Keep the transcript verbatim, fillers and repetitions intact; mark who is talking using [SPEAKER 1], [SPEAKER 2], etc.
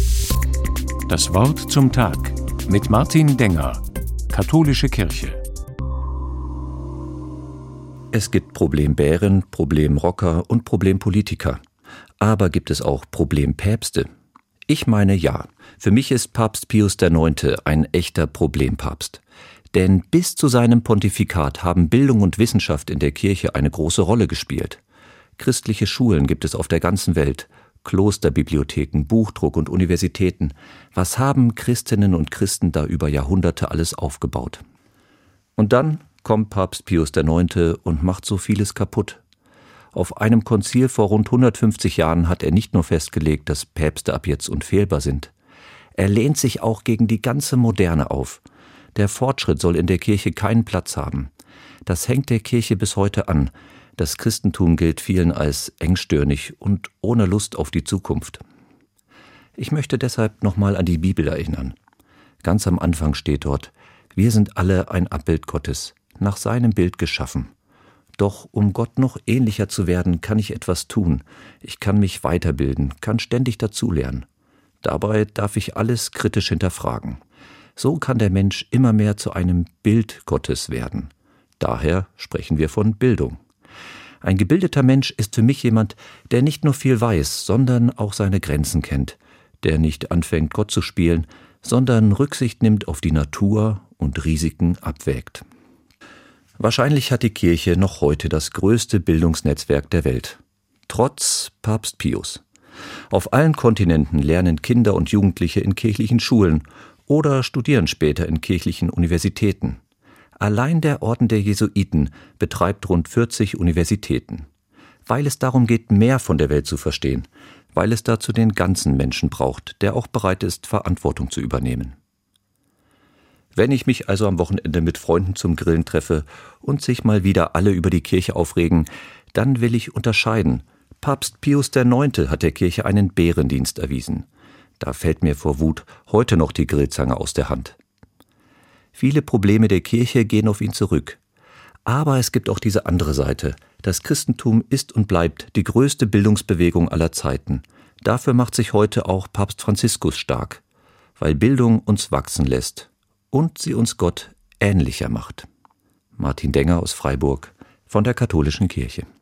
[SPEAKER 1] Das Wort zum Tag mit Martin Denger, Katholische Kirche.
[SPEAKER 2] Es gibt Problembären, Problemrocker und Problempolitiker. Aber gibt es auch Problempäpste? Ich meine ja. Für mich ist Papst Pius der Neunte ein echter Problempapst. Denn bis zu seinem Pontifikat haben Bildung und Wissenschaft in der Kirche eine große Rolle gespielt. Christliche Schulen gibt es auf der ganzen Welt, Klosterbibliotheken, Buchdruck und Universitäten. Was haben Christinnen und Christen da über Jahrhunderte alles aufgebaut? Und dann kommt Papst Pius der Neunte und macht so vieles kaputt. Auf einem Konzil vor rund hundertfünfzig Jahren hat er nicht nur festgelegt, dass Päpste ab jetzt unfehlbar sind. Er lehnt sich auch gegen die ganze Moderne auf. Der Fortschritt soll in der Kirche keinen Platz haben. Das hängt der Kirche bis heute an. Das Christentum gilt vielen als engstirnig und ohne Lust auf die Zukunft. Ich möchte deshalb nochmal an die Bibel erinnern. Ganz am Anfang steht dort: Wir sind alle ein Abbild Gottes, nach seinem Bild geschaffen. Doch um Gott noch ähnlicher zu werden, kann ich etwas tun. Ich kann mich weiterbilden, kann ständig dazulernen. Dabei darf ich alles kritisch hinterfragen. So kann der Mensch immer mehr zu einem Bild Gottes werden. Daher sprechen wir von Bildung. Ein gebildeter Mensch ist für mich jemand, der nicht nur viel weiß, sondern auch seine Grenzen kennt, der nicht anfängt, Gott zu spielen, sondern Rücksicht nimmt auf die Natur und Risiken abwägt. Wahrscheinlich hat die Kirche noch heute das größte Bildungsnetzwerk der Welt. Trotz Papst Pius. Auf allen Kontinenten lernen Kinder und Jugendliche in kirchlichen Schulen oder studieren später in kirchlichen Universitäten. Allein der Orden der Jesuiten betreibt rund vierzig Universitäten. Weil es darum geht, mehr von der Welt zu verstehen, weil es dazu den ganzen Menschen braucht, der auch bereit ist, Verantwortung zu übernehmen. Wenn ich mich also am Wochenende mit Freunden zum Grillen treffe und sich mal wieder alle über die Kirche aufregen, dann will ich unterscheiden. Papst Pius der Neunte hat der Kirche einen Bärendienst erwiesen. Da fällt mir vor Wut heute noch die Grillzange aus der Hand. Viele Probleme der Kirche gehen auf ihn zurück. Aber es gibt auch diese andere Seite. Das Christentum ist und bleibt die größte Bildungsbewegung aller Zeiten. Dafür macht sich heute auch Papst Franziskus stark, weil Bildung uns wachsen lässt und sie uns Gott ähnlicher macht. Martin Denger aus Freiburg von der Katholischen Kirche.